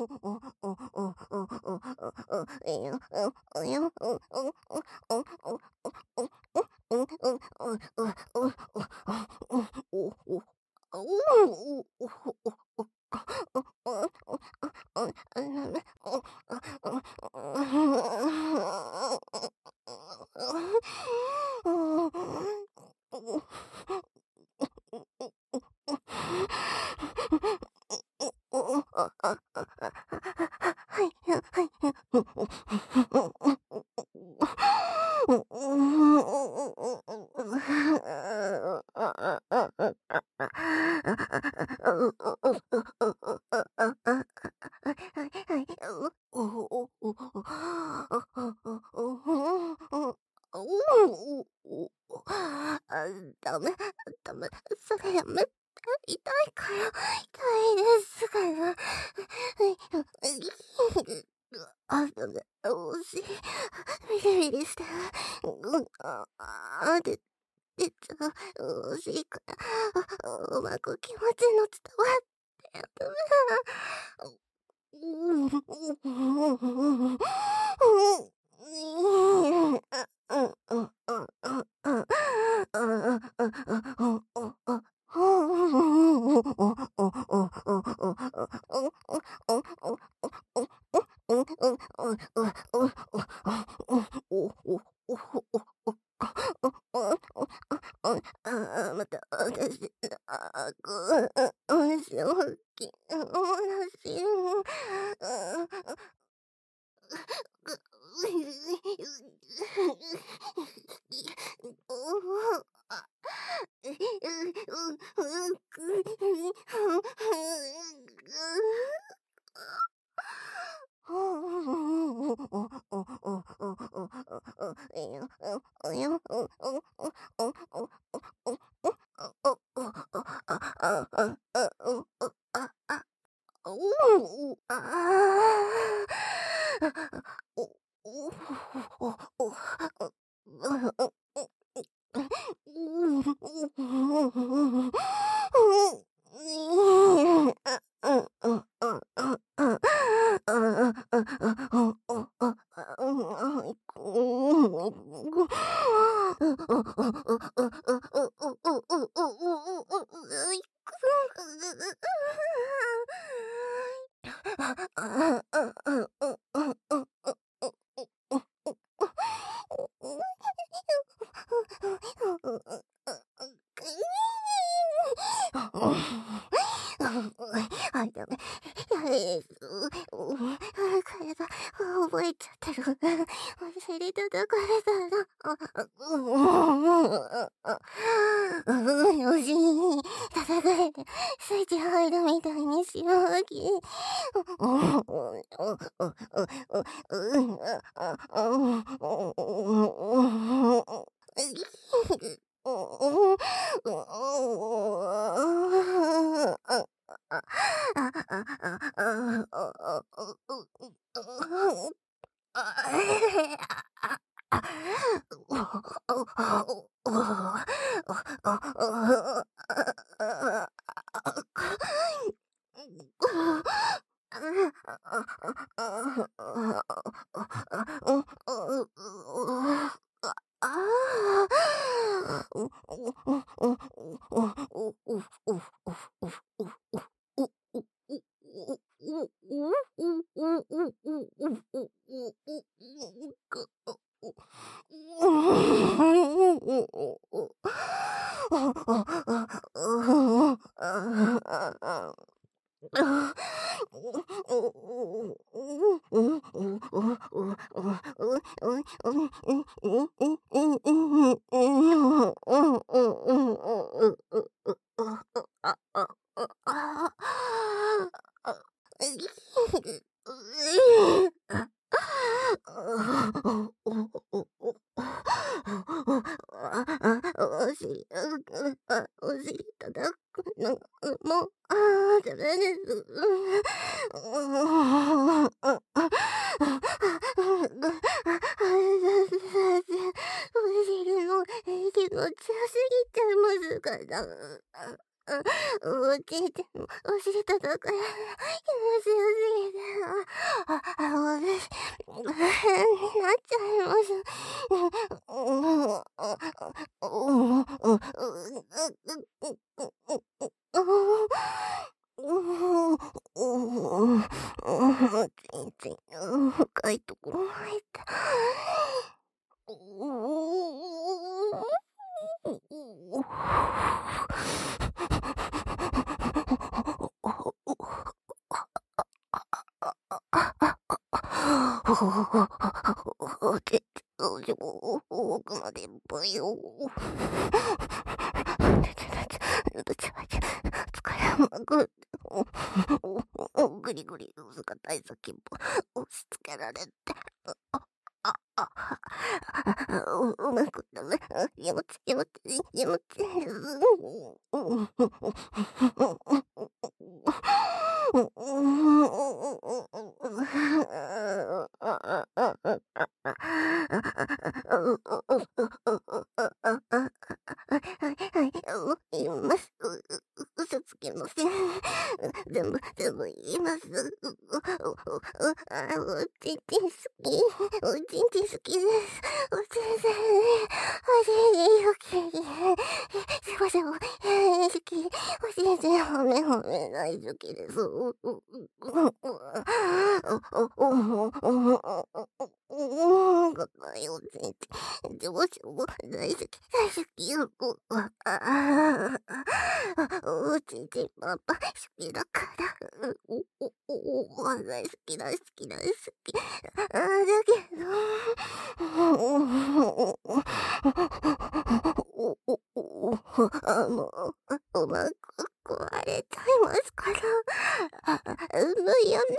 ダメ、ダメ、それやめて、痛いから、痛いですから。ダメ、惜しい。ビリビリしてる。出ちゃう。惜しいから、うまく気持ちの伝わってやダメ。また私、正気、はい、ダメ。やれ、体、覚えちゃってる。お尻叩かれたら、お尻に叩かれて、スイッチ入るみたいにしようき。お尻叩くの、もう、ダメです。お尻の息が強すぎてますから。 おじいちゃんのお尻叩かれるの気持ちよすぎて、私、になっちゃいます。全然深いところ入った。奥までぽよ。疲れまくって、ぐりぐり薄が大先っぽ押し付けられて。うまくだね。気持ち気持ち気持ち。言います。嘘つきません。全部言います。おちんちん好き。おちんちん好きです。おちんちん好き。しばしば好き。おちんちんほめほめ大好きです。かわいいおちんちん。しばしば大好き。大好き。おちんちんパパ好きだから。大好き大好き大好き。だけど、うまく壊れちゃいますから。無理よね。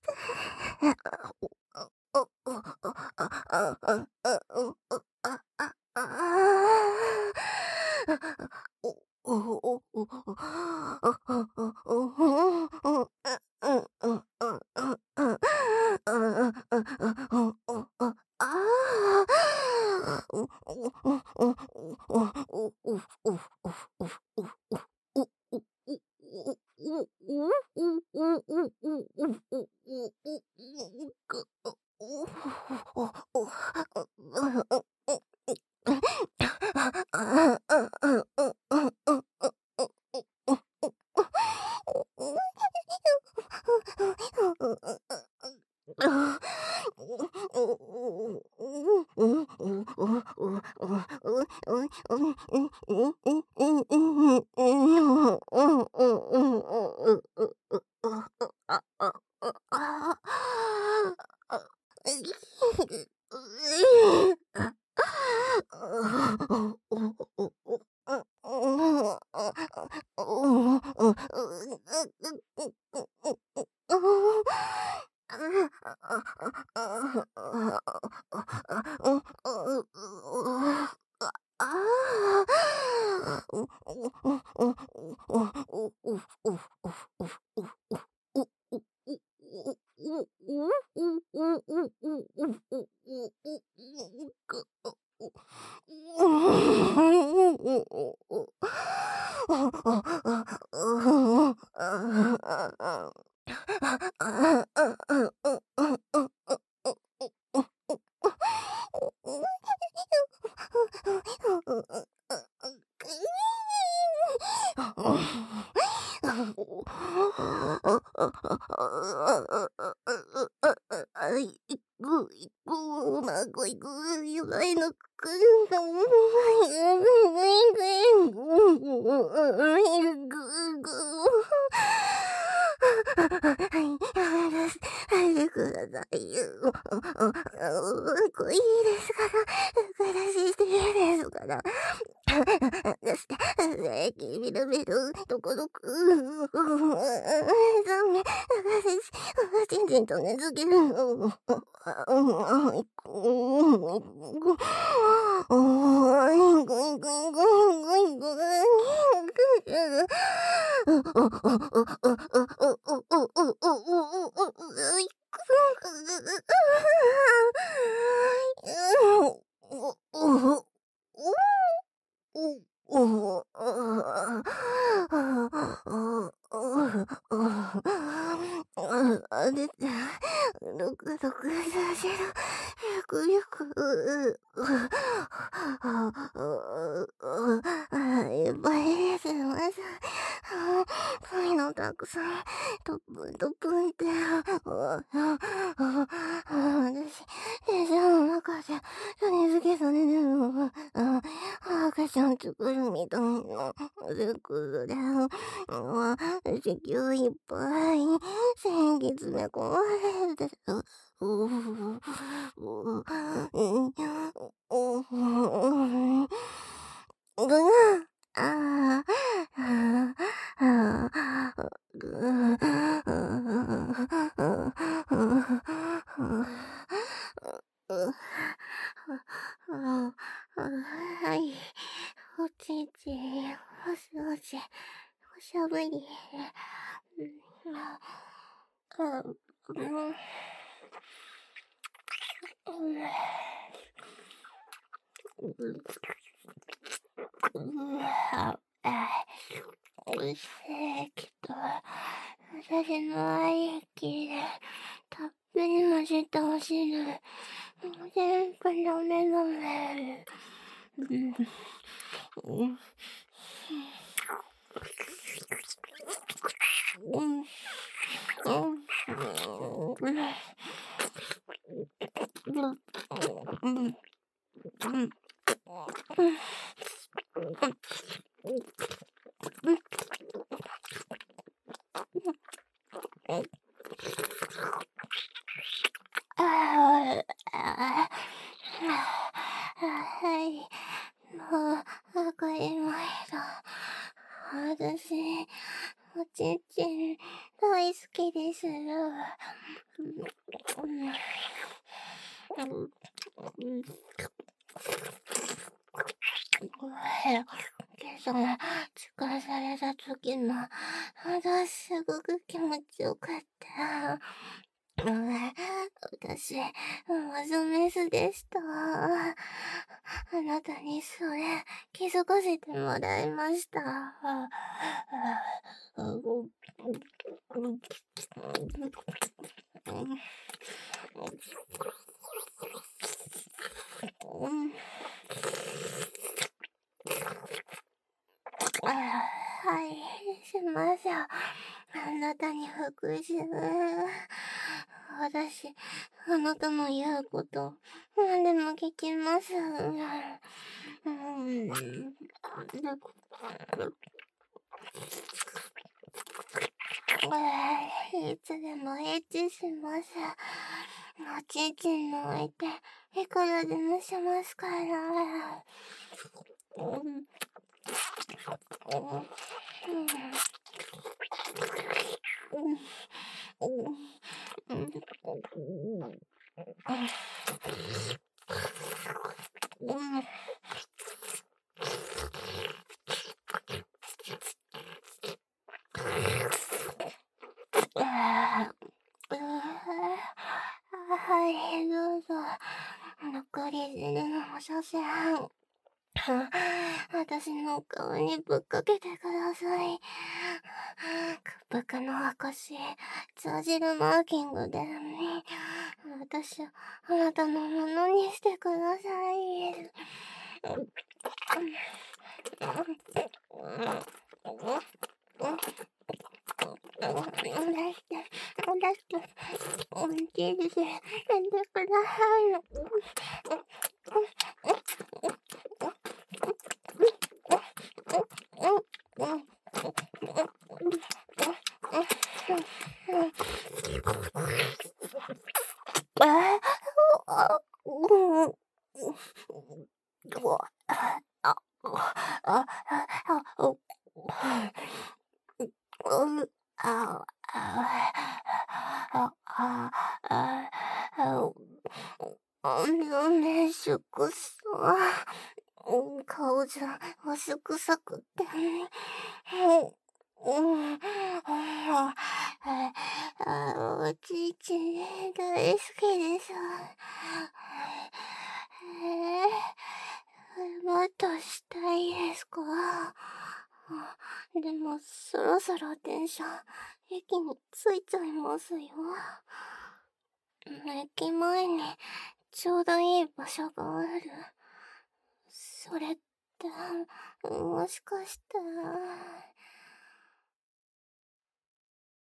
うまくいく由来のくんだ。はいくださいよ。こいいですから、話していいですから。そして、みるみる、どこどこ、残念、ちんちんとねずける。 おお、で、6させる、ゆくゆく、いっぱいですいません。髪のたくさん、トップントップンって、私、電車の中で、何好きさねでも、赤ちゃん作るみたいな、セックスで、子宮いっぱい、線気詰め込まれて、ううううんうんぐああぐはい。おちち、おしおし、おしゃぶり。おいしいけど、私の愛液で、たっぷり混ぜたお汁、全部ダメダメ。はい。もう、わかりました。私、おちんちん大好きですよ。今朝、疲れされた時の、私すごく気持ちよかった。私、マメスでした。あなたにそれ、気づかせてもらいました。はい、しましょう。あなたに復讐。私、あなたの言うこと、何でも聞きます。いつでもエッチします。おちんちんの置いて、いくらでもしますから。はい、どうぞ。残り汁の写真。私の顔にぶっかけてください。屈服の証、通じるマーキングで、私をあなたのものにしてください。おいしいです。やってくださねしゅくさ。顔じゃ、おしゅくさくって。おちんちん大好きです。もっとしたいですか？ そろ電車、駅に着いちゃいますよ。駅前にちょうどいい場所がある。それって、もしかして。